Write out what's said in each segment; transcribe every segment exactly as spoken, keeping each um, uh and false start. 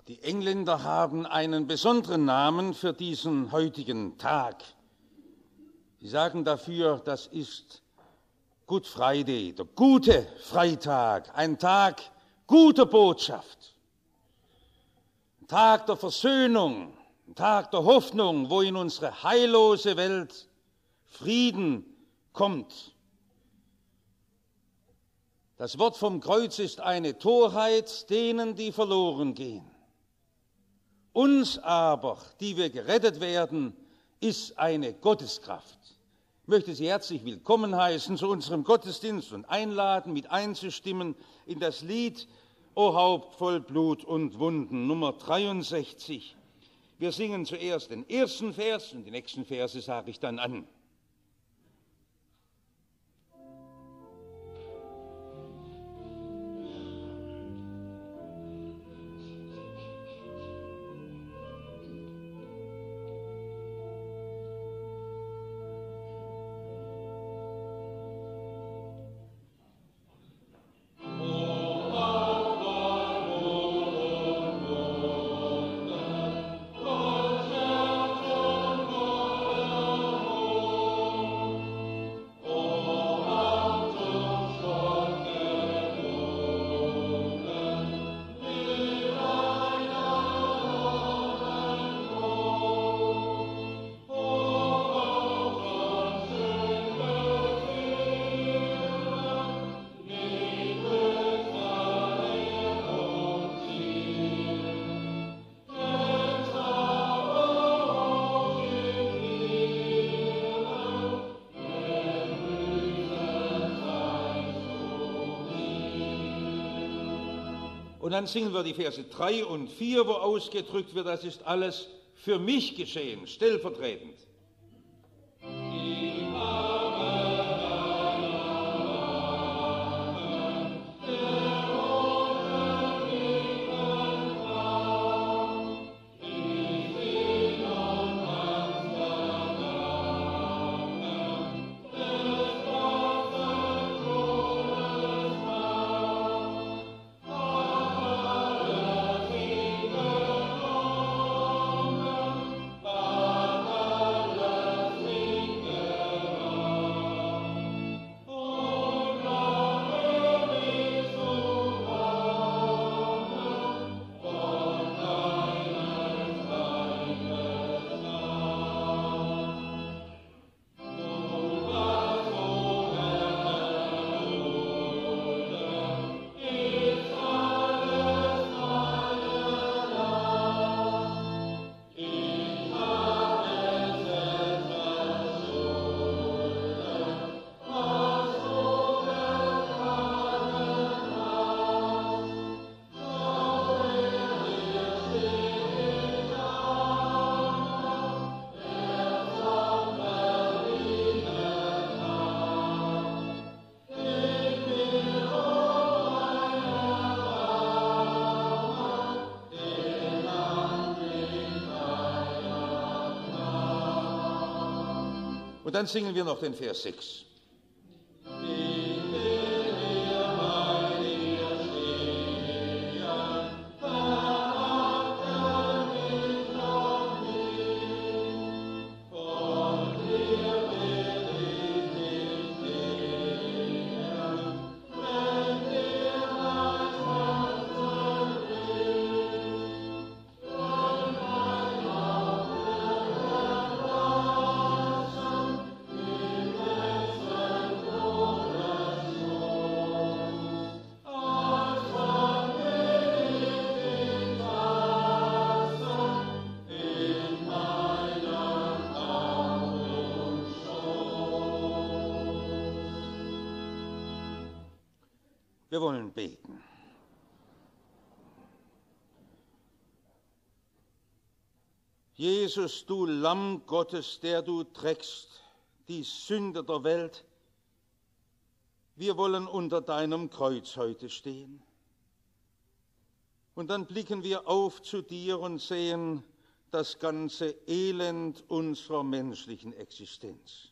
Die Engländer haben einen besonderen Namen für diesen heutigen Tag. Sie sagen dafür, das ist Good Friday, der gute Freitag, ein Tag guter Botschaft, ein Tag der Versöhnung, ein Tag der Hoffnung, wo in unsere heillose Welt Frieden kommt. Das Wort vom Kreuz ist eine Torheit denen, die verloren gehen. Uns aber, die wir gerettet werden, ist eine Gotteskraft. Ich möchte Sie herzlich willkommen heißen zu unserem Gottesdienst und einladen, mit einzustimmen in das Lied O Haupt voll Blut und Wunden, Nummer dreiundsechzig. Wir singen zuerst den ersten Vers und die nächsten Verse sage ich dann an. Und dann singen wir die Verse drei und vier, wo ausgedrückt wird, das ist alles für mich geschehen, stellvertretend. Und dann singen wir noch den Vers sechs. Wir wollen beten. Jesus, du Lamm Gottes, der du trägst die Sünde der Welt, wir wollen unter deinem Kreuz heute stehen. Und dann blicken wir auf zu dir und sehen das ganze Elend unserer menschlichen Existenz,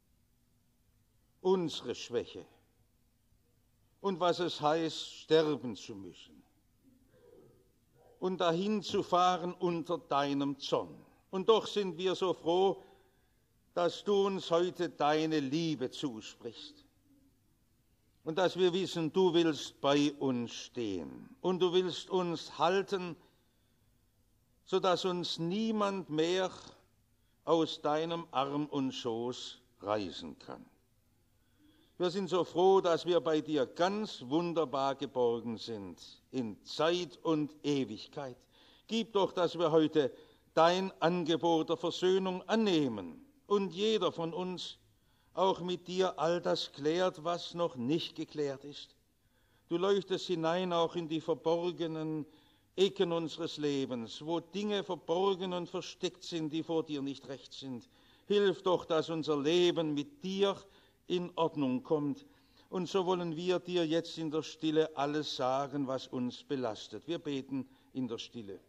unsere Schwäche, und was es heißt, sterben zu müssen. und dahin zu fahren unter deinem Zorn. Und doch sind wir so froh, dass du uns heute deine Liebe zusprichst. Und dass wir wissen, du willst bei uns stehen und du willst uns halten, sodass uns niemand mehr aus deinem Arm und Schoß reißen kann. Wir sind so froh, dass wir bei dir ganz wunderbar geborgen sind, in Zeit und Ewigkeit. Gib doch, dass wir heute dein Angebot der Versöhnung annehmen und jeder von uns auch mit dir all das klärt, was noch nicht geklärt ist. Du leuchtest hinein auch in die verborgenen Ecken unseres Lebens, wo Dinge verborgen und versteckt sind, die vor dir nicht recht sind. Hilf doch, dass unser Leben mit dir in Ordnung kommt. Und so wollen wir dir jetzt in der Stille alles sagen, was uns belastet. Wir beten in der Stille.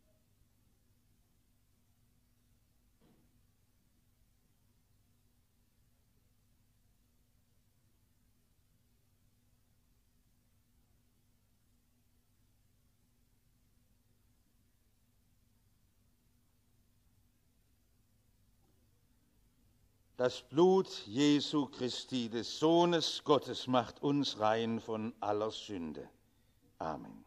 Das Blut Jesu Christi, des Sohnes Gottes, macht uns rein von aller Sünde. Amen.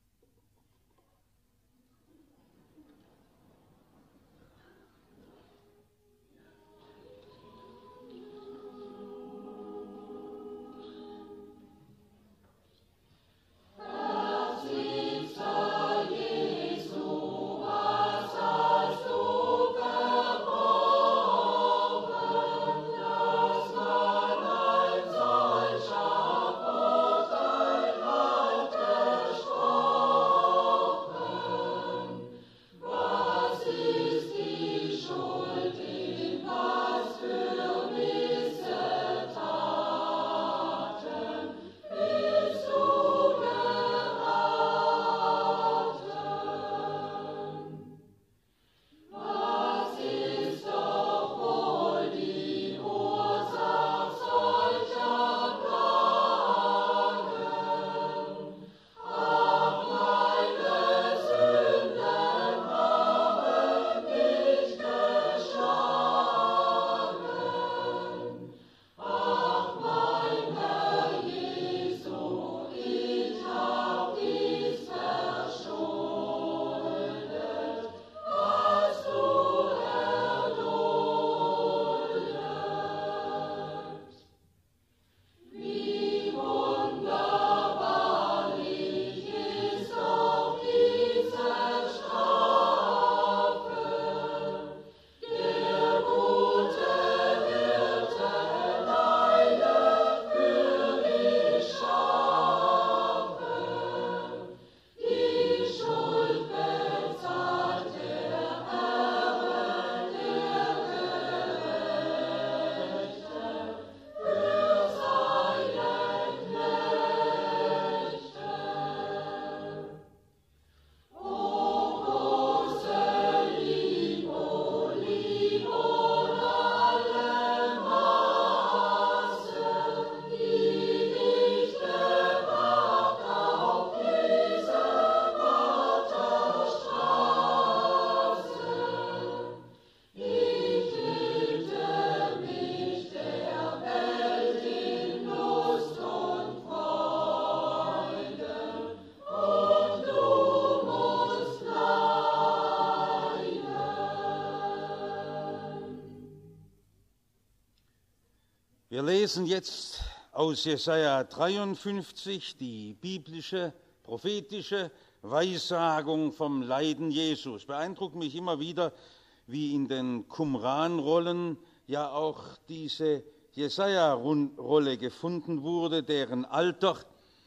Wir lesen jetzt aus Jesaja dreiundfünfzig die biblische, prophetische Weissagung vom Leiden Jesus. Beeindruckt mich immer wieder, wie in den Qumran-Rollen ja auch diese Jesaja-Rolle gefunden wurde, deren Alter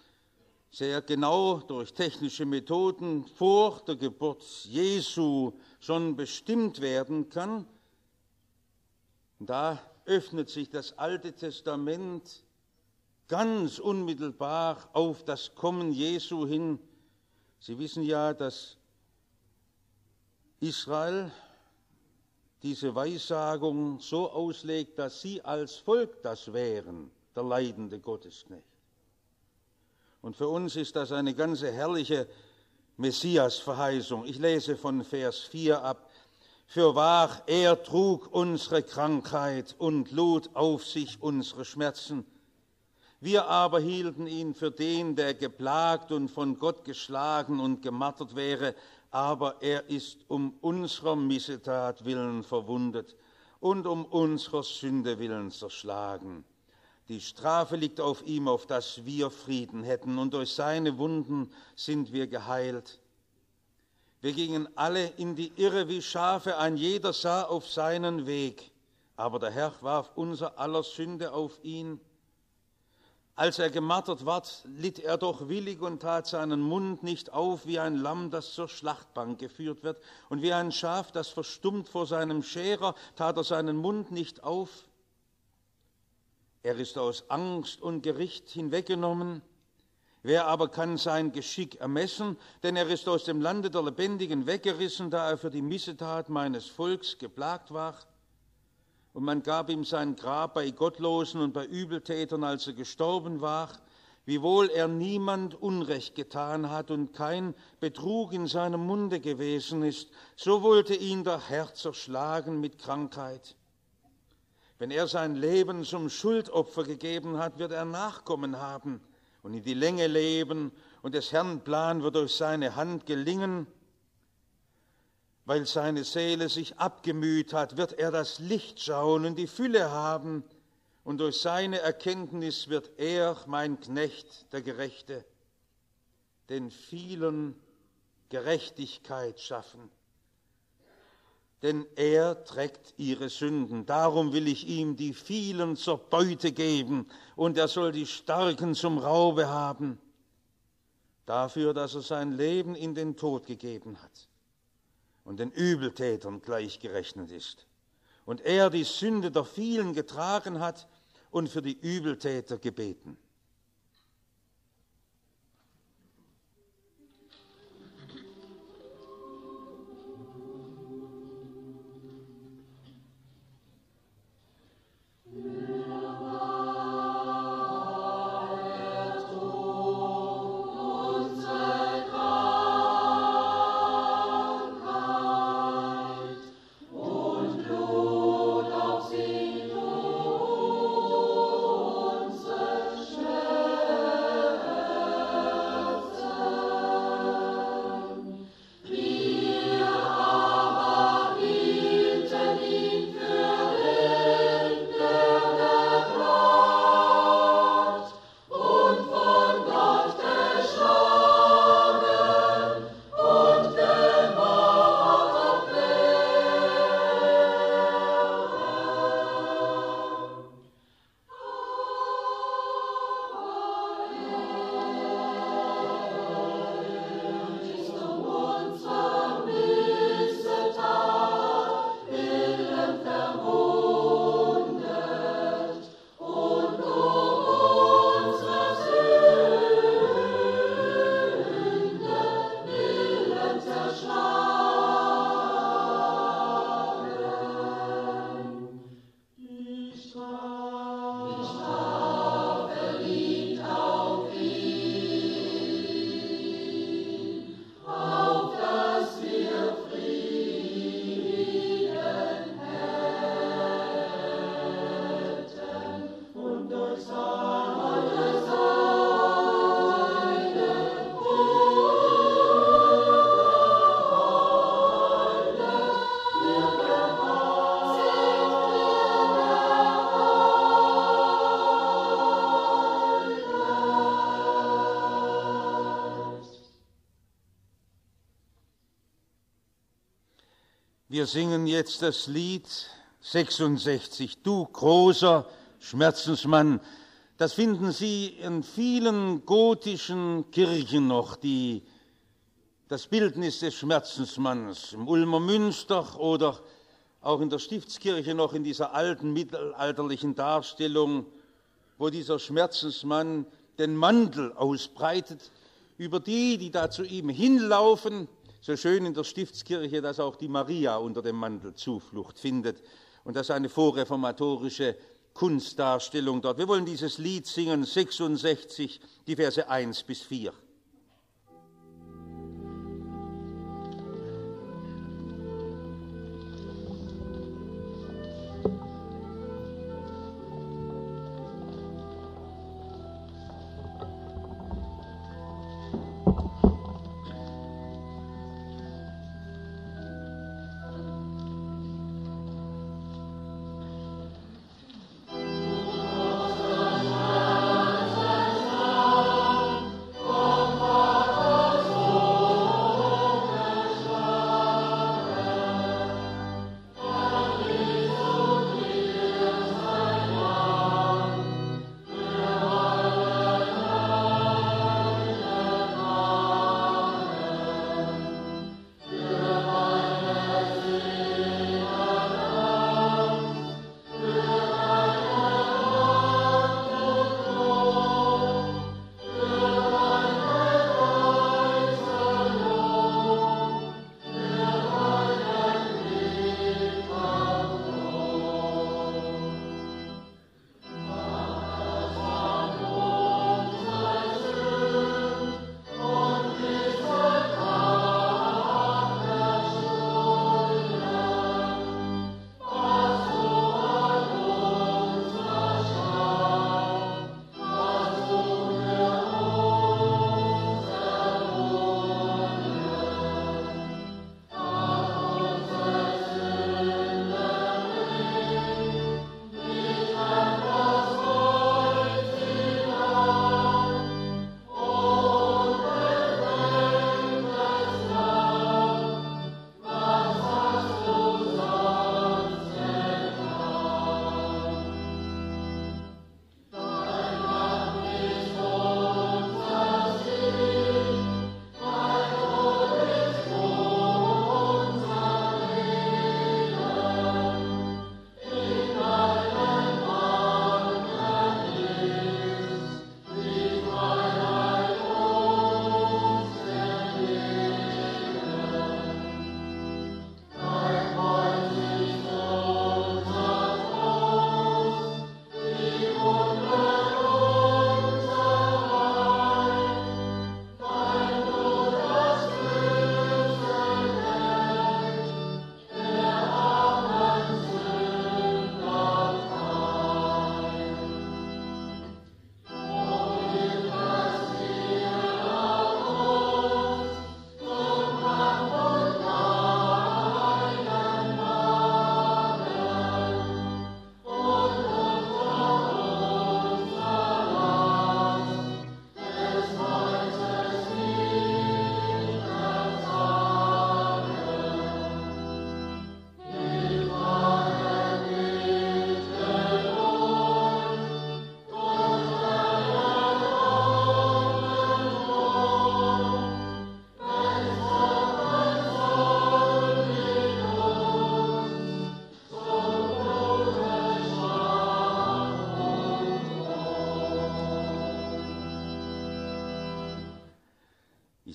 sehr genau durch technische Methoden vor der Geburt Jesu schon bestimmt werden kann. Da öffnet sich das Alte Testament ganz unmittelbar auf das Kommen Jesu hin. Sie wissen ja, dass Israel diese Weissagung so auslegt, dass sie als Volk das wären, der leidende Gottesknecht. Und für uns ist das eine ganz herrliche Messias-Verheißung. Ich lese von Vers vier ab. Fürwahr, er trug unsere Krankheit und lud auf sich unsere Schmerzen. Wir aber hielten ihn für den, der geplagt und von Gott geschlagen und gemartert wäre, aber er ist um unserer Missetat willen verwundet und um unserer Sünde willen zerschlagen. Die Strafe liegt auf ihm, auf dass wir Frieden hätten, und durch seine Wunden sind wir geheilt. Wir gingen alle in die Irre wie Schafe, ein jeder sah auf seinen Weg, aber der Herr warf unser aller Sünde auf ihn. Als er gemartert ward, litt er doch willig und tat seinen Mund nicht auf wie ein Lamm, das zur Schlachtbank geführt wird, und wie ein Schaf, das verstummt vor seinem Scherer, tat er seinen Mund nicht auf. Er ist aus Angst und Gericht hinweggenommen. Wer aber kann sein Geschick ermessen? Denn er ist aus dem Lande der Lebendigen weggerissen, da er für die Missetat meines Volks geplagt war. Und man gab ihm sein Grab bei Gottlosen und bei Übeltätern, als er gestorben war, wiewohl er niemand Unrecht getan hat und kein Betrug in seinem Munde gewesen ist, so wollte ihn der Herr zerschlagen mit Krankheit. Wenn er sein Leben zum Schuldopfer gegeben hat, wird er Nachkommen haben und in die Länge leben, und des Herrn Plan wird durch seine Hand gelingen. Weil seine Seele sich abgemüht hat, wird er das Licht schauen und die Fülle haben, und durch seine Erkenntnis wird er, mein Knecht, der Gerechte, den vielen Gerechtigkeit schaffen. Denn er trägt ihre Sünden. Darum will ich ihm die vielen zur Beute geben, und er soll die Starken zum Raube haben, dafür, dass er sein Leben in den Tod gegeben hat und den Übeltätern gleichgerechnet ist. Und er die Sünde der vielen getragen hat und für die Übeltäter gebeten. Wir singen jetzt das Lied sechsundsechzig, Du großer Schmerzensmann. Das finden Sie in vielen gotischen Kirchen noch, die, das Bildnis des Schmerzensmanns, im Ulmer Münster oder auch in der Stiftskirche noch in dieser alten mittelalterlichen Darstellung, wo dieser Schmerzensmann den Mantel ausbreitet über die, die da zu ihm hinlaufen. So schön in der Stiftskirche, dass auch die Maria unter dem Mantel Zuflucht findet. Und das ist eine vorreformatorische Kunstdarstellung dort. Wir wollen dieses Lied singen, sechsundsechzig, die Verse eins bis vier.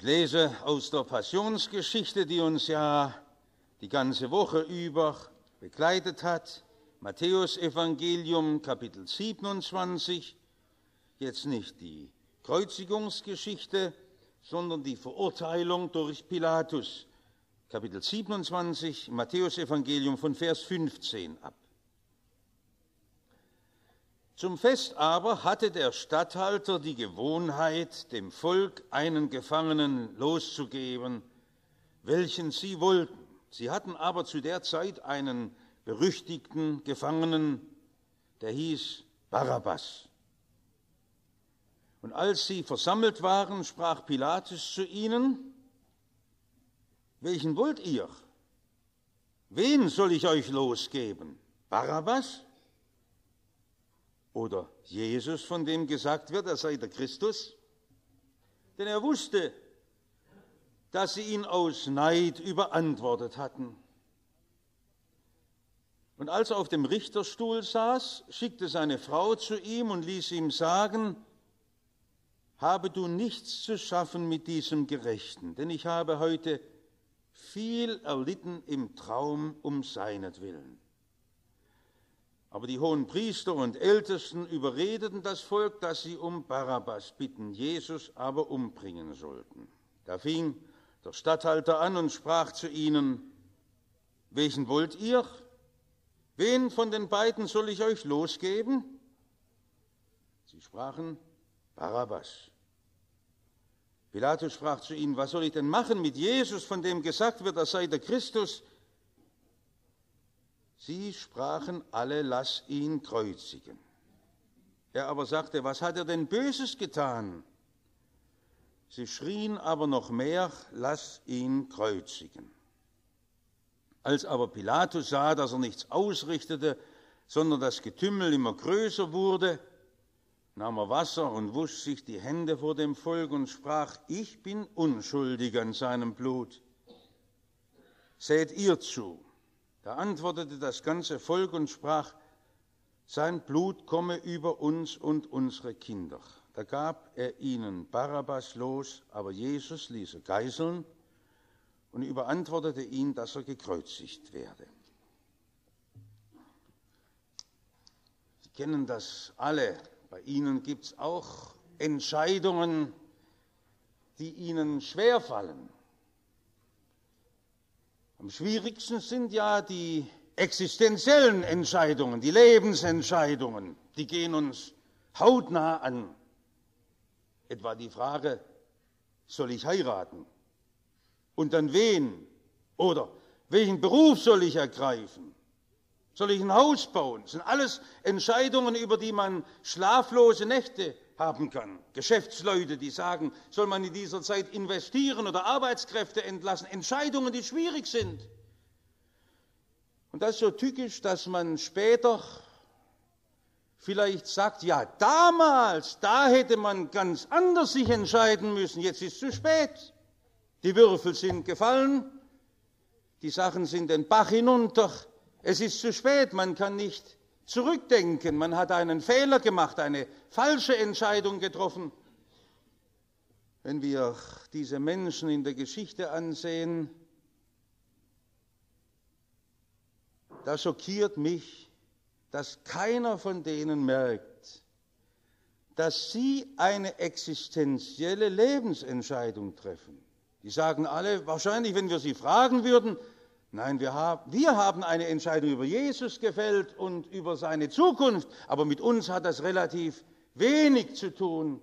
Ich lese aus der Passionsgeschichte, die uns ja die ganze Woche über begleitet hat, Matthäus-Evangelium, Kapitel siebenundzwanzig, jetzt nicht die Kreuzigungsgeschichte, sondern die Verurteilung durch Pilatus, Kapitel siebenundzwanzig, Matthäus-Evangelium von Vers fünfzehn ab. Zum Fest aber hatte der Statthalter die Gewohnheit, dem Volk einen Gefangenen loszugeben, welchen sie wollten. Sie hatten aber zu der Zeit einen berüchtigten Gefangenen, der hieß Barabbas. Und als sie versammelt waren, sprach Pilatus zu ihnen: Welchen wollt ihr? Wen soll ich euch losgeben? Barabbas? Oder Jesus, von dem gesagt wird, er sei der Christus? Denn er wusste, dass sie ihn aus Neid überantwortet hatten. Und als er auf dem Richterstuhl saß, schickte seine Frau zu ihm und ließ ihm sagen: Habe du nichts zu schaffen mit diesem Gerechten, denn ich habe heute viel erlitten im Traum um seinetwillen. Aber die hohen Priester und Ältesten überredeten das Volk, dass sie um Barabbas bitten, Jesus aber umbringen sollten. Da fing der Statthalter an und sprach zu ihnen: Welchen wollt ihr? Wen von den beiden soll ich euch losgeben? Sie sprachen: Barabbas. Pilatus sprach zu ihnen: Was soll ich denn machen mit Jesus, von dem gesagt wird, er sei der Christus? Sie sprachen alle: Lass ihn kreuzigen. Er aber sagte: Was hat er denn Böses getan? Sie schrien aber noch mehr: Lass ihn kreuzigen. Als aber Pilatus sah, dass er nichts ausrichtete, sondern das Getümmel immer größer wurde, nahm er Wasser und wusch sich die Hände vor dem Volk und sprach: Ich bin unschuldig an seinem Blut. Seht ihr zu. Da antwortete das ganze Volk und sprach: Sein Blut komme über uns und unsere Kinder. Da gab er ihnen Barabbas los, aber Jesus ließ er geißeln und überantwortete ihn, dass er gekreuzigt werde. Sie kennen das alle. Bei Ihnen gibt es auch Entscheidungen, die Ihnen schwerfallen. Am schwierigsten sind ja die existenziellen Entscheidungen, die Lebensentscheidungen. Die gehen uns hautnah an. Etwa die Frage: Soll ich heiraten? Und dann wen? Oder welchen Beruf soll ich ergreifen? Soll ich ein Haus bauen? Das sind alles Entscheidungen, über die man schlaflose Nächte haben kann. Geschäftsleute, die sagen, soll man in dieser Zeit investieren oder Arbeitskräfte entlassen? Entscheidungen, die schwierig sind. Und das ist so tückisch, dass man später vielleicht sagt: Ja, damals, da hätte man ganz anders sich entscheiden müssen. Jetzt ist es zu spät. Die Würfel sind gefallen, die Sachen sind den Bach hinunter. Es ist zu spät, man kann nicht zurückdenken. Man hat einen Fehler gemacht, eine falsche Entscheidung getroffen. Wenn wir diese Menschen in der Geschichte ansehen, da schockiert mich, dass keiner von denen merkt, dass sie eine existenzielle Lebensentscheidung treffen. Die sagen alle, wahrscheinlich, wenn wir sie fragen würden: Nein, wir haben, wir haben eine Entscheidung über Jesus gefällt und über seine Zukunft, aber mit uns hat das relativ wenig zu tun.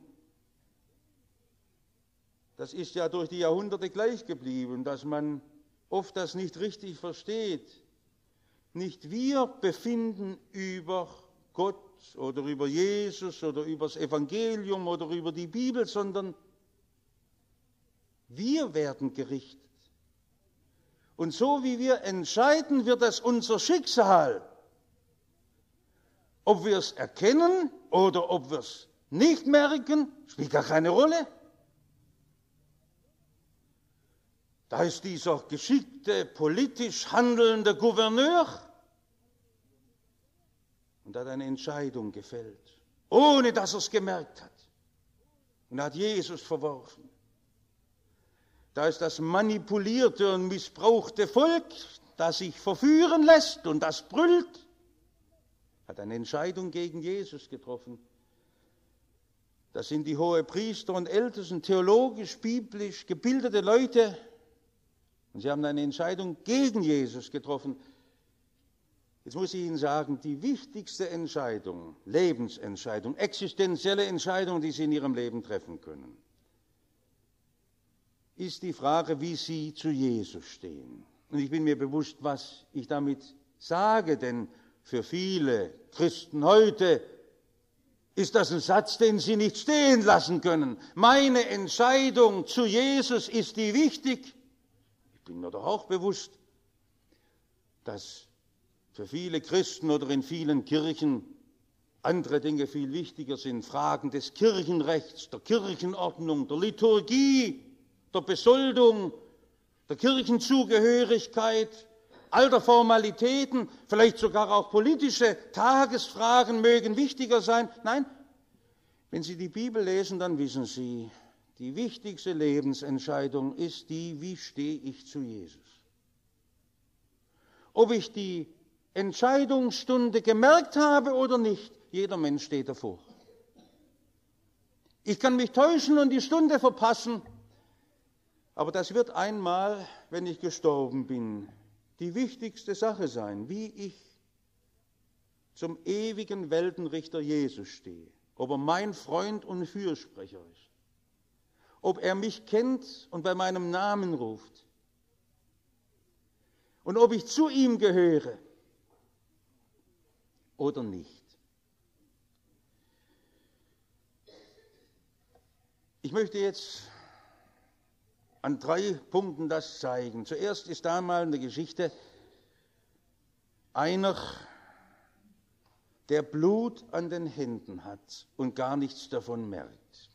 Das ist ja durch die Jahrhunderte gleich geblieben, dass man oft das nicht richtig versteht. Nicht wir befinden über Gott oder über Jesus oder über das Evangelium oder über die Bibel, sondern wir werden gerichtet. Und so wie wir entscheiden, wird das unser Schicksal. Ob wir es erkennen oder ob wir es nicht merken, spielt gar keine Rolle. Da ist dieser geschickte, politisch handelnde Gouverneur und hat eine Entscheidung gefällt, ohne dass er es gemerkt hat. Und hat Jesus verworfen. Da ist das manipulierte und missbrauchte Volk, das sich verführen lässt und das brüllt, hat eine Entscheidung gegen Jesus getroffen. Das sind die Hohepriester und Ältesten, theologisch, biblisch gebildete Leute. Und sie haben eine Entscheidung gegen Jesus getroffen. Jetzt muss ich Ihnen sagen, die wichtigste Entscheidung, Lebensentscheidung, existenzielle Entscheidung, die Sie in Ihrem Leben treffen können, ist die Frage, wie Sie zu Jesus stehen. Und ich bin mir bewusst, was ich damit sage, denn für viele Christen heute ist das ein Satz, den sie nicht stehen lassen können. Meine Entscheidung zu Jesus, ist die wichtig? Ich bin mir doch auch bewusst, dass für viele Christen oder in vielen Kirchen andere Dinge viel wichtiger sind. Fragen des Kirchenrechts, der Kirchenordnung, der Liturgie, der Besoldung, der Kirchenzugehörigkeit, all der Formalitäten, vielleicht sogar auch politische Tagesfragen mögen wichtiger sein. Nein, wenn Sie die Bibel lesen, dann wissen Sie, die wichtigste Lebensentscheidung ist die, wie stehe ich zu Jesus? Ob ich die Entscheidungsstunde gemerkt habe oder nicht, jeder Mensch steht davor. Ich kann mich täuschen und die Stunde verpassen, aber das wird einmal, wenn ich gestorben bin, die wichtigste Sache sein, wie ich zum ewigen Weltenrichter Jesus stehe, ob er mein Freund und Fürsprecher ist, ob er mich kennt und bei meinem Namen ruft und ob ich zu ihm gehöre oder nicht. Ich möchte jetzt an drei Punkten das zeigen. Zuerst ist da mal eine Geschichte einer, der Blut an den Händen hat und gar nichts davon merkt.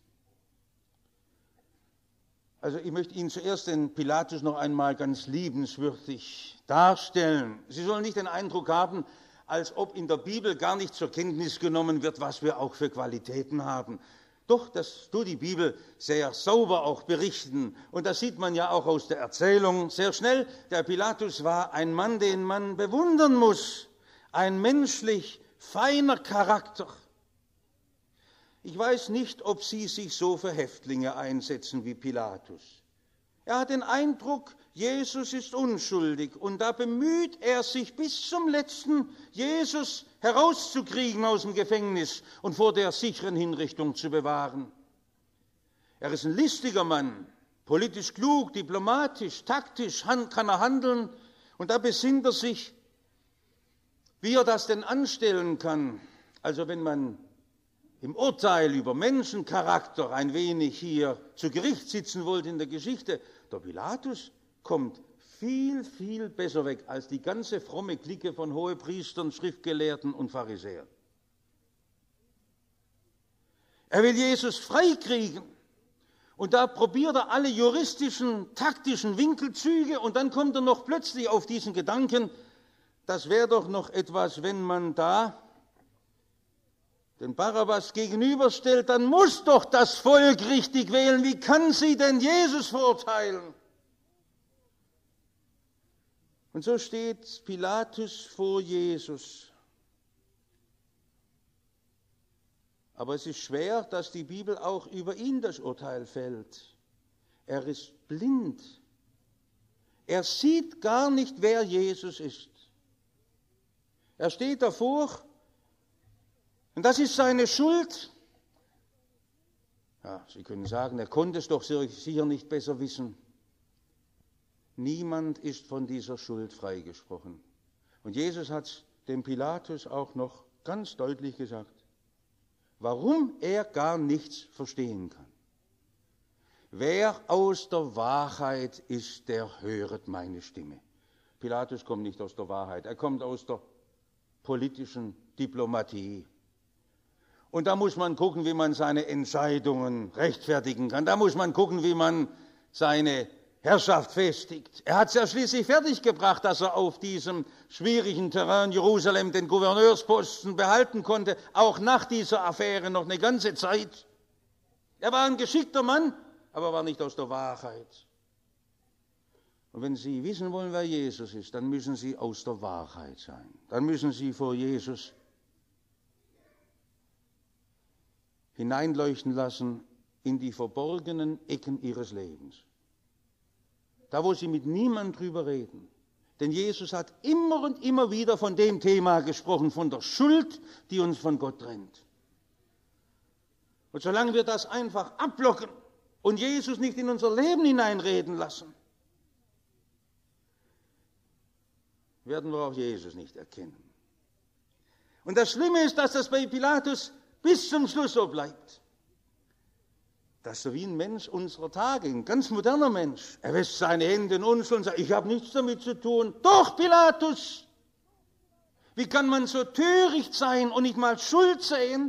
Also ich möchte Ihnen zuerst den Pilatus noch einmal ganz liebenswürdig darstellen. Sie sollen nicht den Eindruck haben, als ob in der Bibel gar nicht zur Kenntnis genommen wird, was wir auch für Qualitäten haben. Doch, das tut die Bibel sehr sauber auch berichten. Und das sieht man ja auch aus der Erzählung sehr schnell. Der Pilatus war ein Mann, den man bewundern muss. Ein menschlich feiner Charakter. Ich weiß nicht, ob Sie sich so für Häftlinge einsetzen wie Pilatus. Er hat den Eindruck, Jesus ist unschuldig. Und da bemüht er sich bis zum Letzten, Jesus herauszukriegen aus dem Gefängnis und vor der sicheren Hinrichtung zu bewahren. Er ist ein listiger Mann, politisch klug, diplomatisch, taktisch kann er handeln. Und da besinnt er sich, wie er das denn anstellen kann. Also wenn man im Urteil über Menschencharakter ein wenig hier zu Gericht sitzen wollte in der Geschichte, der Pilatus kommt viel, viel besser weg als die ganze fromme Clique von Hohepriestern, Schriftgelehrten und Pharisäern. Er will Jesus freikriegen und da probiert er alle juristischen, taktischen Winkelzüge und dann kommt er noch plötzlich auf diesen Gedanken, das wäre doch noch etwas, wenn man da den Barabbas gegenüberstellt, dann muss doch das Volk richtig wählen. Wie kann sie denn Jesus verurteilen? Und so steht Pilatus vor Jesus. Aber es ist schwer, dass die Bibel auch über ihn das Urteil fällt. Er ist blind. Er sieht gar nicht, wer Jesus ist. Er steht davor. Und das ist seine Schuld. Ja, Sie können sagen, er konnte es doch sicher nicht besser wissen. Niemand ist von dieser Schuld freigesprochen. Und Jesus hat dem Pilatus auch noch ganz deutlich gesagt, warum er gar nichts verstehen kann. Wer aus der Wahrheit ist, der höret meine Stimme. Pilatus kommt nicht aus der Wahrheit, er kommt aus der politischen Diplomatie. Und da muss man gucken, wie man seine Entscheidungen rechtfertigen kann. Da muss man gucken, wie man seine Herrschaft festigt. Er hat es ja schließlich fertiggebracht, dass er auf diesem schwierigen Terrain Jerusalem den Gouverneursposten behalten konnte, auch nach dieser Affäre noch eine ganze Zeit. Er war ein geschickter Mann, aber war nicht aus der Wahrheit. Und wenn Sie wissen wollen, wer Jesus ist, dann müssen Sie aus der Wahrheit sein. Dann müssen Sie vor Jesus hineinleuchten lassen in die verborgenen Ecken Ihres Lebens. Da, wo Sie mit niemandem drüber reden. Denn Jesus hat immer und immer wieder von dem Thema gesprochen, von der Schuld, die uns von Gott trennt. Und solange wir das einfach abblocken und Jesus nicht in unser Leben hineinreden lassen, werden wir auch Jesus nicht erkennen. Und das Schlimme ist, dass das bei Pilatus bis zum Schluss so bleibt. Dass so wie ein Mensch unserer Tage, ein ganz moderner Mensch, er wäscht seine Hände in Unschuld und sagt, ich habe nichts damit zu tun. Doch, Pilatus! Wie kann man so töricht sein und nicht mal Schuld sehen?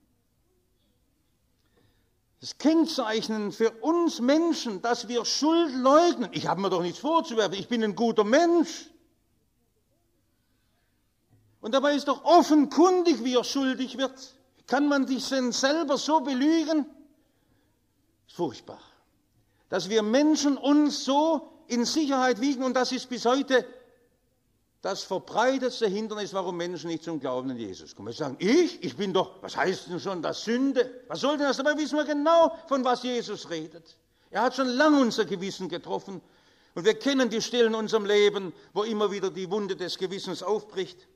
Das Kennzeichen für uns Menschen, dass wir Schuld leugnen. Ich habe mir doch nichts vorzuwerfen, ich bin ein guter Mensch. Und dabei ist doch offenkundig, wie er schuldig wird. Kann man sich denn selber so belügen? Furchtbar. Dass wir Menschen uns so in Sicherheit wiegen, und das ist bis heute das verbreitetste Hindernis, warum Menschen nicht zum Glauben an Jesus kommen. Sie sagen, ich? Ich bin doch, was heißt denn schon das Sünde? Was soll denn das? Dabei wissen wir genau, von was Jesus redet. Er hat schon lange unser Gewissen getroffen. Und wir kennen die Stellen in unserem Leben, wo immer wieder die Wunde des Gewissens aufbricht.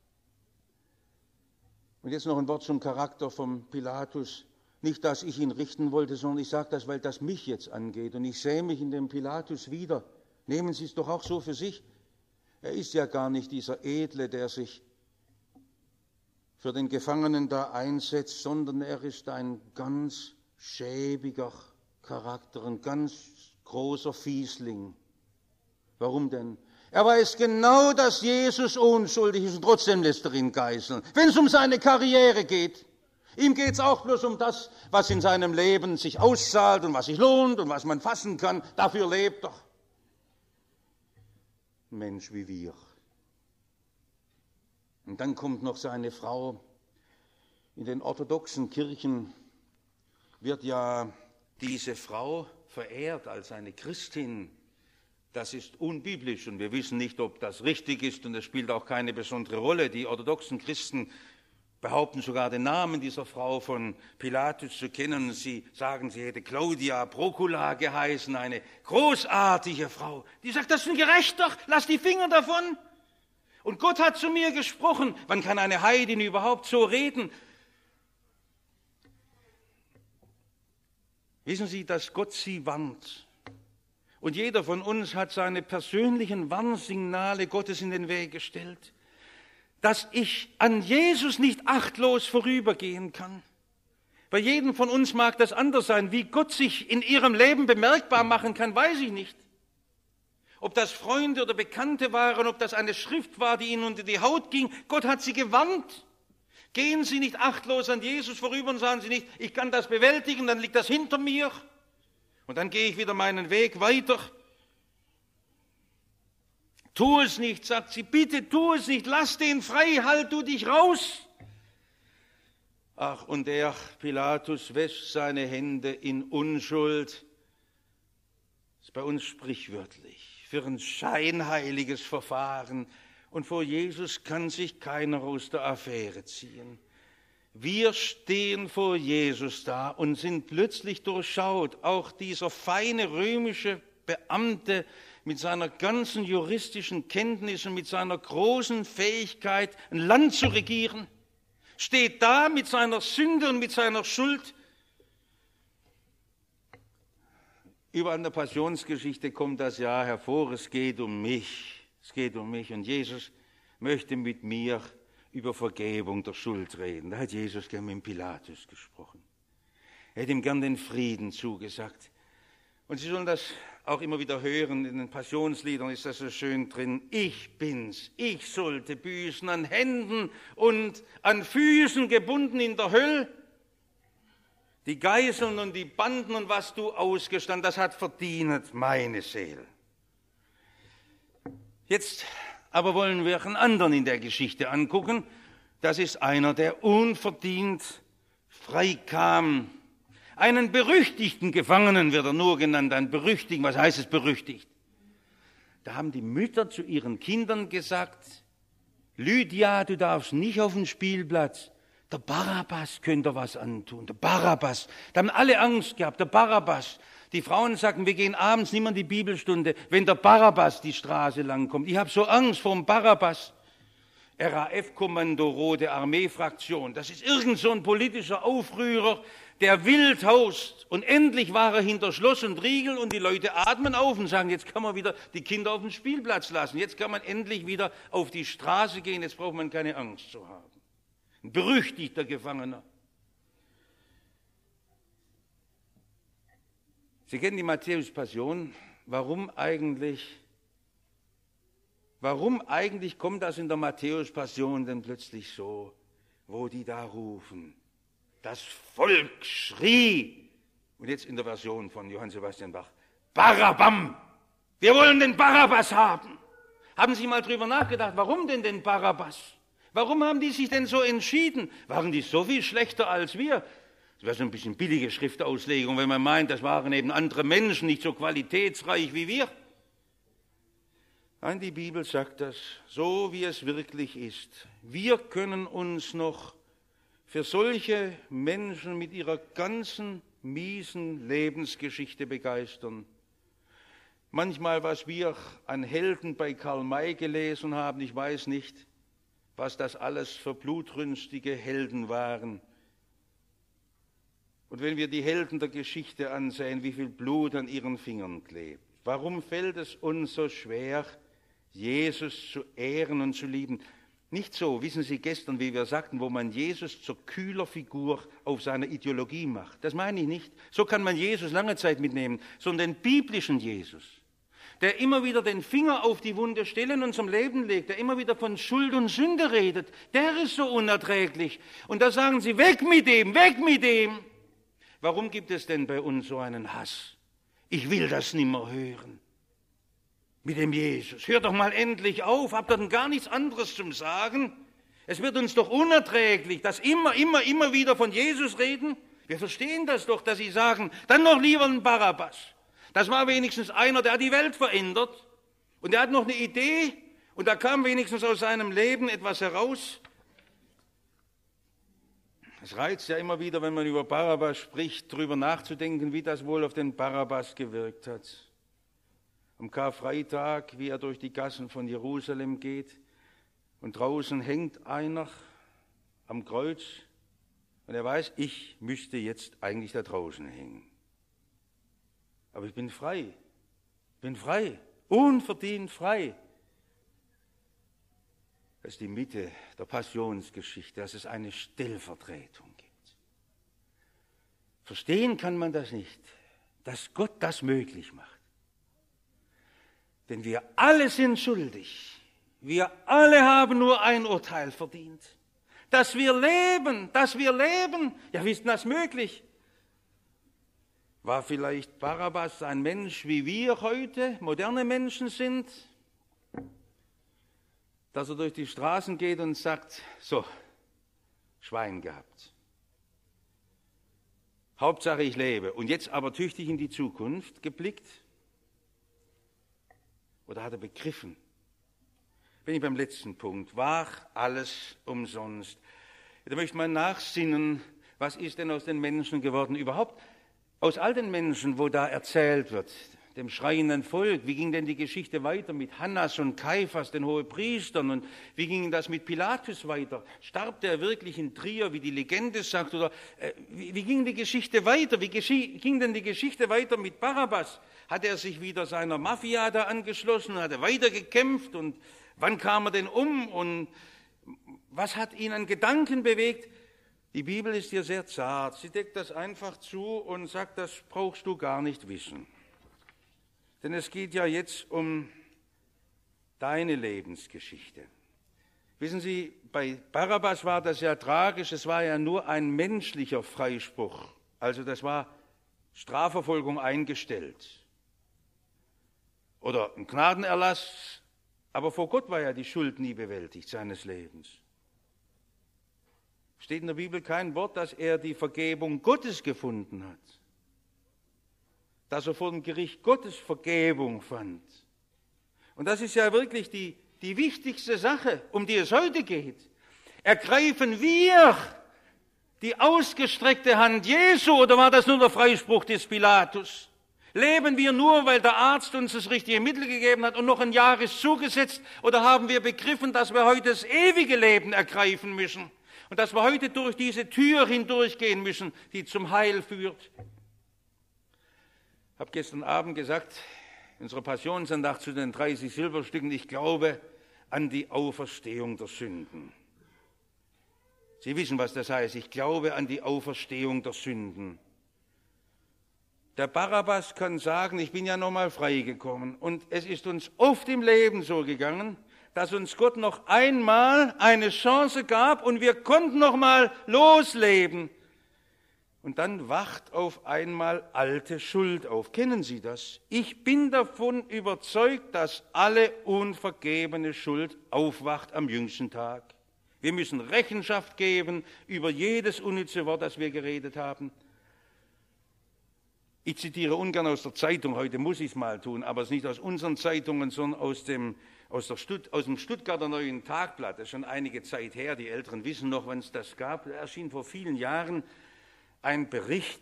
Und jetzt noch ein Wort zum Charakter von Pilatus. Nicht, dass ich ihn richten wollte, sondern ich sage das, weil das mich jetzt angeht. Und ich sehe mich in dem Pilatus wieder. Nehmen Sie es doch auch so für sich. Er ist ja gar nicht dieser Edle, der sich für den Gefangenen da einsetzt, sondern er ist ein ganz schäbiger Charakter, ein ganz großer Fiesling. Warum denn? Er weiß genau, dass Jesus unschuldig ist und trotzdem lässt er ihn geißeln. Wenn es um seine Karriere geht, ihm geht es auch bloß um das, was in seinem Leben sich auszahlt und was sich lohnt und was man fassen kann. Dafür lebt er. Ein Mensch wie wir. Und dann kommt noch seine Frau. In den orthodoxen Kirchen wird ja diese Frau verehrt als eine Christin. Das ist unbiblisch und wir wissen nicht, ob das richtig ist und es spielt auch keine besondere Rolle. Die orthodoxen Christen behaupten sogar den Namen dieser Frau von Pilatus zu kennen. Sie sagen, sie hätte Claudia Procula geheißen, eine großartige Frau. Die sagt, das ist ein Gerechter, lass die Finger davon. Und Gott hat zu mir gesprochen. Wann kann eine Heidin überhaupt so reden? Wissen Sie, dass Gott sie warnt? Und jeder von uns hat seine persönlichen Warnsignale Gottes in den Weg gestellt, dass ich an Jesus nicht achtlos vorübergehen kann. Bei jedem von uns mag das anders sein. Wie Gott sich in ihrem Leben bemerkbar machen kann, weiß ich nicht. Ob das Freunde oder Bekannte waren, ob das eine Schrift war, die ihnen unter die Haut ging, Gott hat sie gewarnt. Gehen Sie nicht achtlos an Jesus vorüber und sagen Sie nicht, ich kann das bewältigen, dann liegt das hinter mir. Und dann gehe ich wieder meinen Weg weiter. Tu es nicht, sagt sie, bitte tu es nicht, lass den frei, halt du dich raus. Ach, und der Pilatus wäscht seine Hände in Unschuld. Das ist bei uns sprichwörtlich, für ein scheinheiliges Verfahren. Und vor Jesus kann sich keiner aus der Affäre ziehen. Wir stehen vor Jesus da und sind plötzlich durchschaut. Auch dieser feine römische Beamte mit seiner ganzen juristischen Kenntnis und mit seiner großen Fähigkeit, ein Land zu regieren, steht da mit seiner Sünde und mit seiner Schuld. Überall in der Passionsgeschichte kommt das ja hervor, es geht um mich, es geht um mich. Und Jesus möchte mit mir über Vergebung der Schuld reden. Da hat Jesus gern mit dem Pilatus gesprochen. Er hat ihm gern den Frieden zugesagt. Und Sie sollen das auch immer wieder hören, in den Passionsliedern ist das so schön drin. Ich bin's, ich sollte büßen, an Händen und an Füßen gebunden in der Hölle. Die Geißeln und die Banden und was du ausgestanden, das hat verdient meine Seele. Jetzt aber wollen wir einen anderen in der Geschichte angucken. Das ist einer, der unverdient freikam. Einen berüchtigten Gefangenen wird er nur genannt, ein berüchtigten. Was heißt es berüchtigt? Da haben die Mütter zu ihren Kindern gesagt, Lydia, du darfst nicht auf den Spielplatz. Der Barabbas könnte was antun, der Barabbas. Da haben alle Angst gehabt, der Barabbas. Die Frauen sagten, wir gehen abends nicht mehr in die Bibelstunde, wenn der Barabbas die Straße lang kommt. Ich habe so Angst vor dem Barabbas. R A F-Kommando, Rote Armee-Fraktion. Das ist irgend so ein politischer Aufrührer, der wild haust. Und endlich war er hinter Schloss und Riegel und die Leute atmen auf und sagen, jetzt kann man wieder die Kinder auf den Spielplatz lassen. Jetzt kann man endlich wieder auf die Straße gehen. Jetzt braucht man keine Angst zu haben. Ein berüchtigter Gefangener. Sie kennen die Matthäus-Passion. Warum eigentlich, warum eigentlich kommt das in der Matthäus-Passion denn plötzlich so, wo die da rufen? Das Volk schrie, und jetzt in der Version von Johann Sebastian Bach, Barabbam! Wir wollen den Barabbas haben! Haben Sie mal drüber nachgedacht, warum denn den Barabbas? Warum haben die sich denn so entschieden? Waren die so viel schlechter als wir? Das wäre so ein bisschen billige Schriftauslegung, wenn man meint, das waren eben andere Menschen, nicht so qualitätsreich wie wir. Nein, die Bibel sagt das, so wie es wirklich ist. Wir können uns noch für solche Menschen mit ihrer ganzen miesen Lebensgeschichte begeistern. Manchmal, was wir an Helden bei Karl May gelesen haben, ich weiß nicht, was das alles für blutrünstige Helden waren. Und wenn wir die Helden der Geschichte ansehen, wie viel Blut an ihren Fingern klebt. Warum fällt es uns so schwer, Jesus zu ehren und zu lieben? Nicht so, wissen Sie, gestern, wie wir sagten, wo man Jesus zur Kühlerfigur auf seiner Ideologie macht. Das meine ich nicht. So kann man Jesus lange Zeit mitnehmen, sondern den biblischen Jesus, der immer wieder den Finger auf die wunde Stelle in unserem Leben legt, der immer wieder von Schuld und Sünde redet, der ist so unerträglich. Und da sagen sie, weg mit dem, weg mit dem. Warum gibt es denn bei uns so einen Hass? Ich will das nicht mehr hören. Mit dem Jesus. Hört doch mal endlich auf, habt ihr denn gar nichts anderes zum Sagen? Es wird uns doch unerträglich, dass immer, immer, immer wieder von Jesus reden. Wir verstehen das doch, dass sie sagen, dann noch lieber ein Barabbas. Das war wenigstens einer, der hat die Welt verändert. Und der hat noch eine Idee und da kam wenigstens aus seinem Leben etwas heraus. Es reizt ja immer wieder, wenn man über Barabbas spricht, darüber nachzudenken, wie das wohl auf den Barabbas gewirkt hat. Am Karfreitag, wie er durch die Gassen von Jerusalem geht und draußen hängt einer am Kreuz und er weiß, ich müsste jetzt eigentlich da draußen hängen. Aber ich bin frei, ich bin frei, unverdient frei. Das ist die Mitte der Passionsgeschichte, dass es eine Stellvertretung gibt. Verstehen kann man das nicht, dass Gott das möglich macht. Denn wir alle sind schuldig. Wir alle haben nur ein Urteil verdient. Dass wir leben, dass wir leben. Ja, wie ist denn das möglich? War vielleicht Barabbas ein Mensch, wie wir heute moderne Menschen sind? Dass er durch die Straßen geht und sagt, so, Schwein gehabt. Hauptsache ich lebe. Und jetzt aber tüchtig in die Zukunft geblickt. Oder hat er begriffen? Bin ich beim letzten Punkt. War alles umsonst? Da möchte man nachsinnen, was ist denn aus den Menschen geworden überhaupt? Aus all den Menschen, wo da erzählt wird, dem schreienden Volk, wie ging denn die Geschichte weiter mit Hannas und Kaiphas, den Hohepriestern, und wie ging das mit Pilatus weiter? Starb der wirklich in Trier, wie die Legende sagt? Oder äh, wie, wie ging die Geschichte weiter? Wie ging denn die Geschichte weiter mit Barabbas? Hat er sich wieder seiner Mafia da angeschlossen, hat er weitergekämpft und wann kam er denn um und was hat ihn an Gedanken bewegt? Die Bibel ist hier sehr zart, sie deckt das einfach zu und sagt, das brauchst du gar nicht wissen. Denn es geht ja jetzt um deine Lebensgeschichte. Wissen Sie, bei Barabbas war das ja tragisch, es war ja nur ein menschlicher Freispruch, also das war Strafverfolgung eingestellt. Oder ein Gnadenerlass, aber vor Gott war ja die Schuld nie bewältigt seines Lebens. Steht in der Bibel kein Wort, dass er die Vergebung Gottes gefunden hat, dass er vor dem Gericht Gottes Vergebung fand. Und das ist ja wirklich die, die wichtigste Sache, um die es heute geht. Ergreifen wir die ausgestreckte Hand Jesu, oder war das nur der Freispruch des Pilatus? Leben wir nur, weil der Arzt uns das richtige Mittel gegeben hat und noch ein Jahr ist zugesetzt, oder haben wir begriffen, dass wir heute das ewige Leben ergreifen müssen und dass wir heute durch diese Tür hindurchgehen müssen, die zum Heil führt? Ich habe gestern Abend gesagt, in unserer Passionsandacht zu den dreißig Silberstücken, ich glaube an die Auferstehung der Sünden. Sie wissen, was das heißt. Ich glaube an die Auferstehung der Sünden. Der Barabbas kann sagen, ich bin ja noch mal freigekommen. Und es ist uns oft im Leben so gegangen, dass uns Gott noch einmal eine Chance gab und wir konnten noch mal losleben. Und dann wacht auf einmal alte Schuld auf. Kennen Sie das? Ich bin davon überzeugt, dass alle unvergebene Schuld aufwacht am jüngsten Tag. Wir müssen Rechenschaft geben über jedes unnütze Wort, das wir geredet haben. Ich zitiere ungern aus der Zeitung, heute muss ich es mal tun, aber es ist nicht aus unseren Zeitungen, sondern aus dem, aus, der Stutt, aus dem Stuttgarter Neuen Tagblatt. Das ist schon einige Zeit her, die Älteren wissen noch, wann es das gab. Da erschien vor vielen Jahren ein Bericht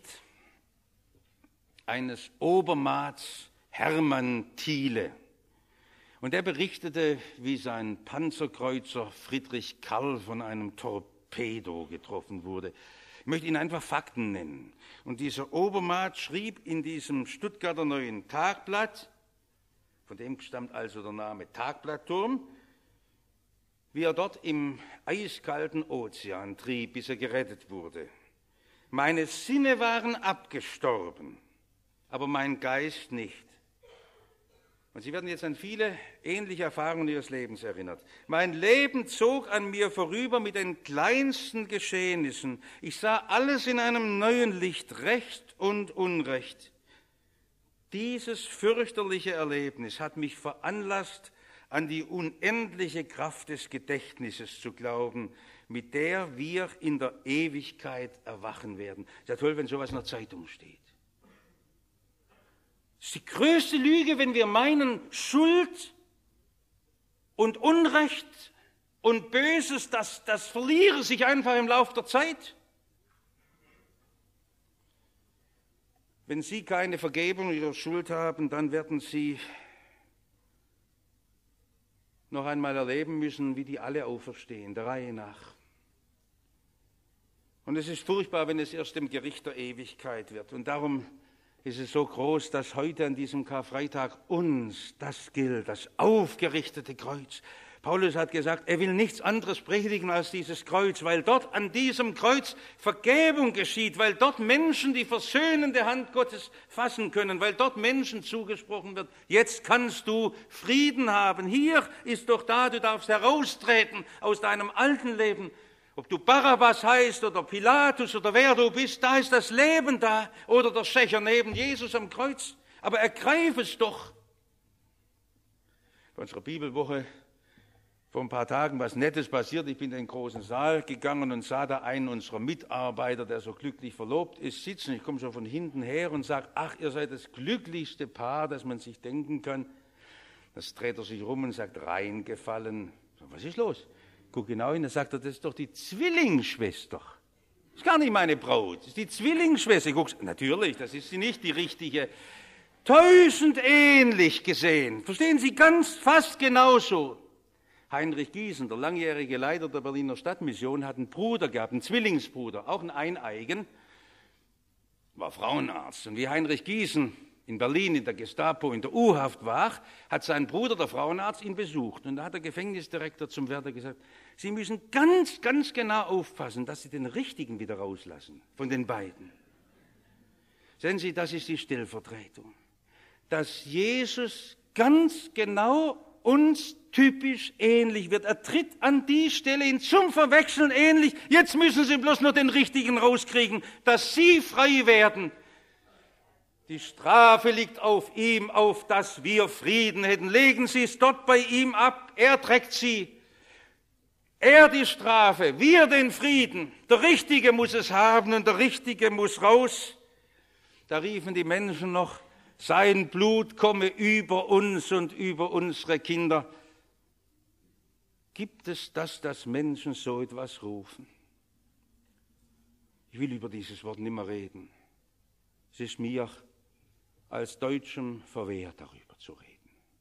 eines Obermaats Hermann Thiele. Und er berichtete, wie sein Panzerkreuzer Friedrich Karl von einem Torpedo getroffen wurde. Ich möchte Ihnen einfach Fakten nennen. Und dieser Obermaat schrieb in diesem Stuttgarter Neuen Tagblatt, von dem stammt also der Name Tagblattturm, wie er dort im eiskalten Ozean trieb, bis er gerettet wurde. Meine Sinne waren abgestorben, aber mein Geist nicht. Und Sie werden jetzt an viele ähnliche Erfahrungen Ihres Lebens erinnert. Mein Leben zog an mir vorüber mit den kleinsten Geschehnissen. Ich sah alles in einem neuen Licht, Recht und Unrecht. Dieses fürchterliche Erlebnis hat mich veranlasst, an die unendliche Kraft des Gedächtnisses zu glauben, mit der wir in der Ewigkeit erwachen werden. Ist ja toll, wenn sowas in der Zeitung steht. Es ist die größte Lüge, wenn wir meinen, Schuld und Unrecht und Böses, das, das verliere sich einfach im Laufe der Zeit. Wenn Sie keine Vergebung Ihrer Schuld haben, dann werden Sie noch einmal erleben müssen, wie die alle auferstehen, der Reihe nach. Und es ist furchtbar, wenn es erst im Gericht der Ewigkeit wird. Und darum ist es so groß, dass heute an diesem Karfreitag uns das gilt, das aufgerichtete Kreuz. Paulus hat gesagt, er will nichts anderes predigen als dieses Kreuz, weil dort an diesem Kreuz Vergebung geschieht, weil dort Menschen die versöhnende Hand Gottes fassen können, weil dort Menschen zugesprochen wird, jetzt kannst du Frieden haben. Hier ist doch da, du darfst heraustreten aus deinem alten Leben. Ob du Barabbas heißt oder Pilatus oder wer du bist, da ist das Leben da. Oder der Schächer neben Jesus am Kreuz. Aber ergreif es doch. Bei unserer Bibelwoche vor ein paar Tagen was Nettes passiert. Ich bin in den großen Saal gegangen und sah da einen unserer Mitarbeiter, der so glücklich verlobt ist, sitzen. Ich komme so von hinten her und sage, ach, ihr seid das glücklichste Paar, das man sich denken kann. Das dreht er sich rum und sagt, reingefallen. Was ist los? Guck genau hin, dann sagt er, das ist doch die Zwillingsschwester. Das ist gar nicht meine Braut, das ist die Zwillingsschwester. Guckst, natürlich, das ist sie nicht, die richtige. Täuschend ähnlich gesehen. Verstehen Sie, ganz fast genauso. Heinrich Giesen, der langjährige Leiter der Berliner Stadtmission, hat einen Bruder gehabt, einen Zwillingsbruder, auch einen Eineigen, war Frauenarzt. Und wie Heinrich Giesen in Berlin in der Gestapo in der U-Haft war, hat sein Bruder, der Frauenarzt, ihn besucht. Und da hat der Gefängnisdirektor zum Wärter gesagt, Sie müssen ganz, ganz genau aufpassen, dass Sie den Richtigen wieder rauslassen, von den beiden. Sehen Sie, das ist die Stellvertretung. Dass Jesus ganz genau uns typisch ähnlich wird. Er tritt an die Stelle hin, zum Verwechseln ähnlich. Jetzt müssen Sie bloß nur den Richtigen rauskriegen, dass Sie frei werden. Die Strafe liegt auf ihm, auf dass wir Frieden hätten. Legen Sie es dort bei ihm ab, er trägt sie. Er die Strafe, wir den Frieden. Der Richtige muss es haben und der Richtige muss raus. Da riefen die Menschen noch, sein Blut komme über uns und über unsere Kinder. Gibt es das, dass Menschen so etwas rufen? Ich will über dieses Wort nicht mehr reden. Es ist mir als Deutschem verwehrt, darüber zu reden.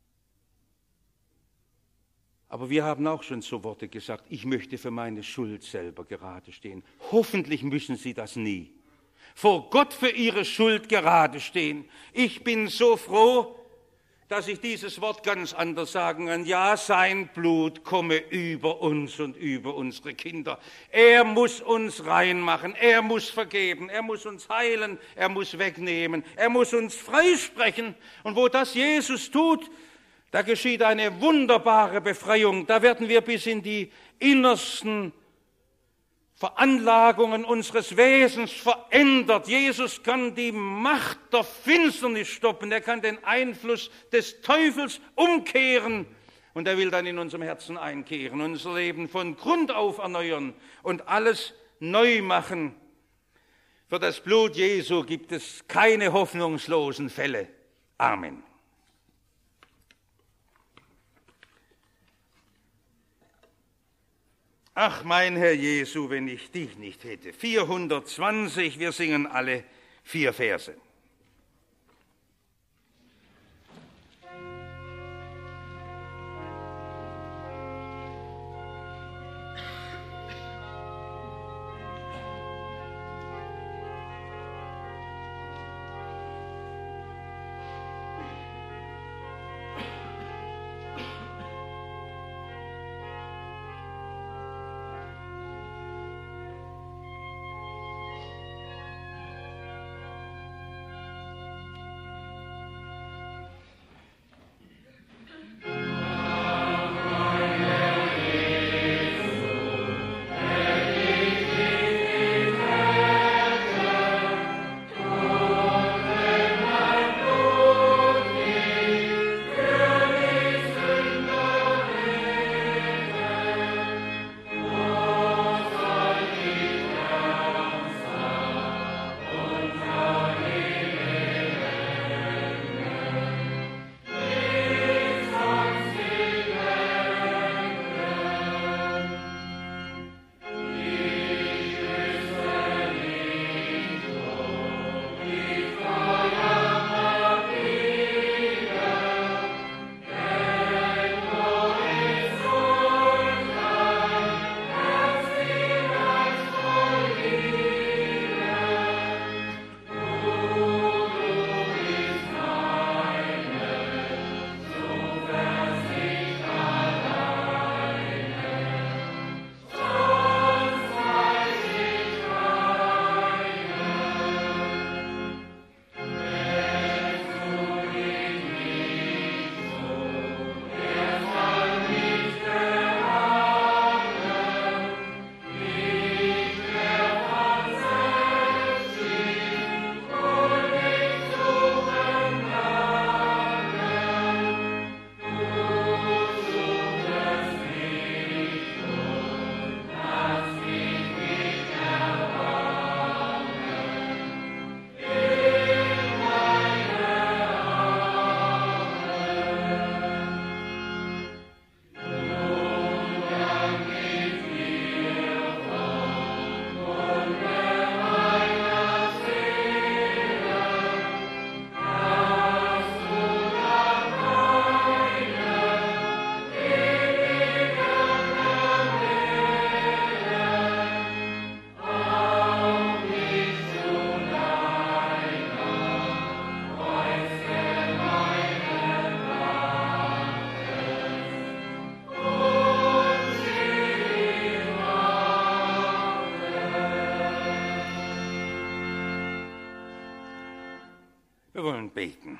Aber wir haben auch schon so Worte gesagt, ich möchte für meine Schuld selber gerade stehen. Hoffentlich müssen Sie das nie. Vor Gott für Ihre Schuld gerade stehen. Ich bin so froh, dass ich dieses Wort ganz anders sagen kann. Ja, sein Blut komme über uns und über unsere Kinder. Er muss uns reinmachen, er muss vergeben, er muss uns heilen, er muss wegnehmen, er muss uns freisprechen. Und wo das Jesus tut, da geschieht eine wunderbare Befreiung. Da werden wir bis in die innersten Veranlagungen unseres Wesens verändert. Jesus kann die Macht der Finsternis stoppen. Er kann den Einfluss des Teufels umkehren. Und er will dann in unserem Herzen einkehren, unser Leben von Grund auf erneuern und alles neu machen. Für das Blut Jesu gibt es keine hoffnungslosen Fälle. Amen. Ach, mein Herr Jesu, wenn ich dich nicht hätte. vierhundertzwanzig, wir singen alle vier Verse. Wir wollen beten.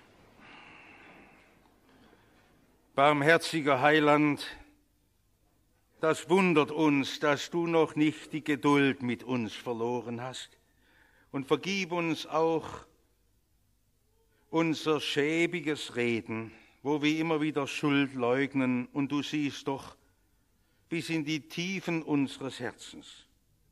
Barmherziger Heiland, das wundert uns, dass du noch nicht die Geduld mit uns verloren hast. Und vergib uns auch unser schäbiges Reden, wo wir immer wieder Schuld leugnen, und du siehst doch bis in die Tiefen unseres Herzens.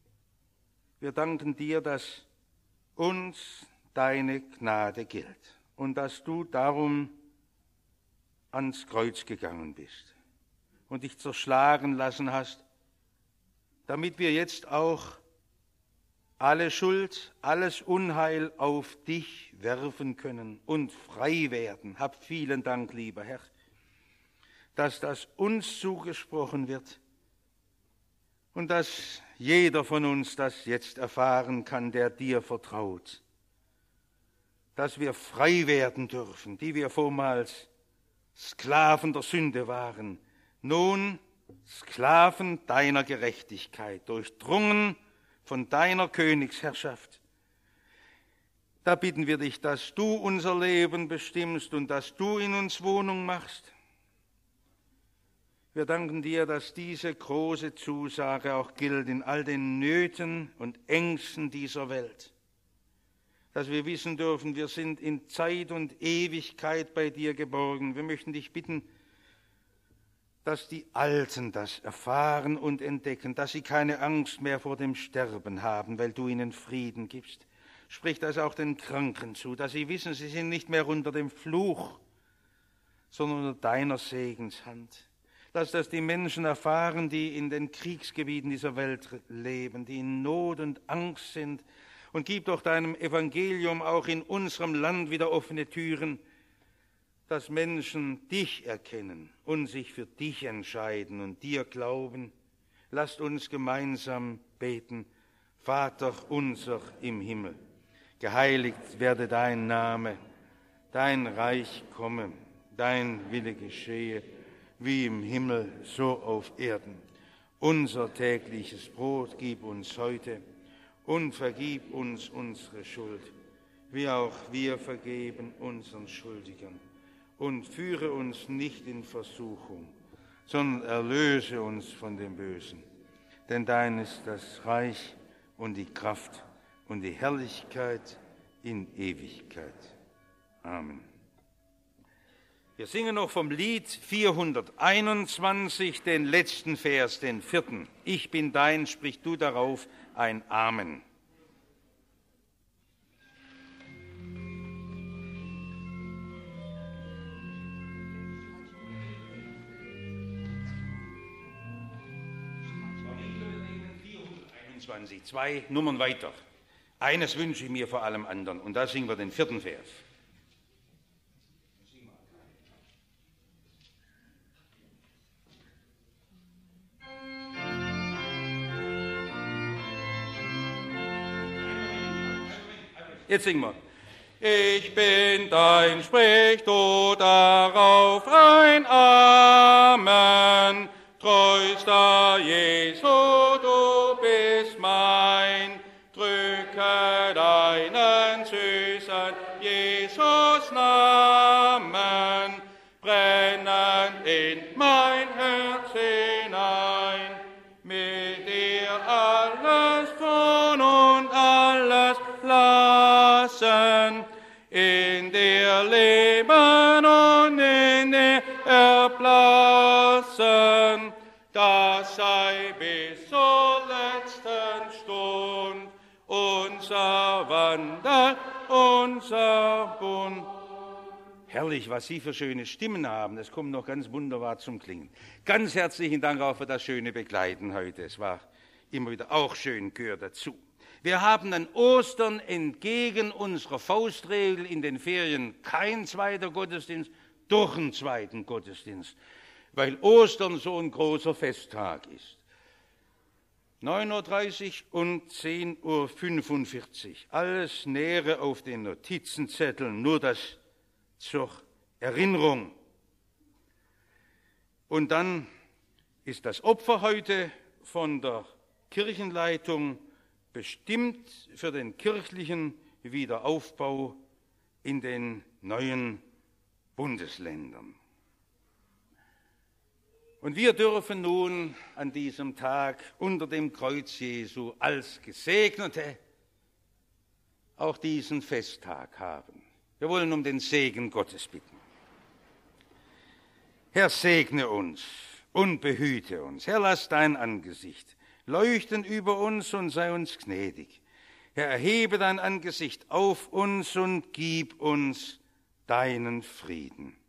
Wir danken dir, dass uns deine Gnade gilt. und dass du darum ans Kreuz gegangen bist und dich zerschlagen lassen hast, damit wir jetzt auch alle Schuld, alles Unheil auf dich werfen können und frei werden. Hab vielen Dank, lieber Herr, dass das uns zugesprochen wird und dass jeder von uns das jetzt erfahren kann, der dir vertraut, dass wir frei werden dürfen, die wir vormals Sklaven der Sünde waren, nun Sklaven deiner Gerechtigkeit, durchdrungen von deiner Königsherrschaft. Da bitten wir dich, dass du unser Leben bestimmst und dass du in uns Wohnung machst. Wir danken dir, dass diese große Zusage auch gilt in all den Nöten und Ängsten dieser Welt. Dass wir wissen dürfen, wir sind in Zeit und Ewigkeit bei dir geborgen. Wir möchten dich bitten, dass die Alten das erfahren und entdecken, dass sie keine Angst mehr vor dem Sterben haben, weil du ihnen Frieden gibst. Sprich das auch den Kranken zu, dass sie wissen, sie sind nicht mehr unter dem Fluch, sondern unter deiner Segenshand. Lass das die Menschen erfahren, die in den Kriegsgebieten dieser Welt leben, die in Not und Angst sind. Und gib doch deinem Evangelium auch in unserem Land wieder offene Türen, dass Menschen dich erkennen und sich für dich entscheiden und dir glauben. Lasst uns gemeinsam beten. Vater unser im Himmel, geheiligt werde dein Name, dein Reich komme, dein Wille geschehe, wie im Himmel, so auf Erden. Unser tägliches Brot gib uns heute und vergib uns unsere Schuld, wie auch wir vergeben unseren Schuldigern. Und führe uns nicht in Versuchung, sondern erlöse uns von dem Bösen. Denn dein ist das Reich und die Kraft und die Herrlichkeit in Ewigkeit. Amen. Wir singen noch vom Lied vierhunderteinundzwanzig, den letzten Vers, den vierten. Ich bin dein, sprich du darauf ein Amen. Zwei Nummern weiter. Eines wünsche ich mir vor allem anderen, und da singen wir den vierten Vers. Jetzt singen wir. Ich bin dein, sprich du darauf ein Amen. Treuster Jesu, du bist mein, drücke deinen süßen Jesus Namen, brennend in mein Herz hinein, mit dir alles tun und alles lassen, in dir leben und in dir erblassen. Das sei bis zur letzten Stund unser Wandel, unser Bund. Herrlich, was Sie für schöne Stimmen haben. Das kommt noch ganz wunderbar zum Klingen. Ganz herzlichen Dank auch für das schöne Begleiten heute. Es war immer wieder auch schön, gehört dazu. Wir haben an Ostern entgegen unserer Faustregel in den Ferien kein zweiter Gottesdienst, doch einen zweiten Gottesdienst, weil Ostern so ein großer Festtag ist. neun Uhr dreißig und zehn Uhr fünfundvierzig. Alles Nähere auf den Notizenzetteln, nur das zur Erinnerung. Und dann ist das Opfer heute von der Kirchenleitung bestimmt für den kirchlichen Wiederaufbau in den neuen Bundesländern. Und wir dürfen nun an diesem Tag unter dem Kreuz Jesu als Gesegnete auch diesen Festtag haben. Wir wollen um den Segen Gottes bitten. Herr, segne uns und behüte uns. Herr, lass dein Angesicht leuchten über uns und sei uns gnädig. Herr, erhebe dein Angesicht auf uns und gib uns deinen Frieden.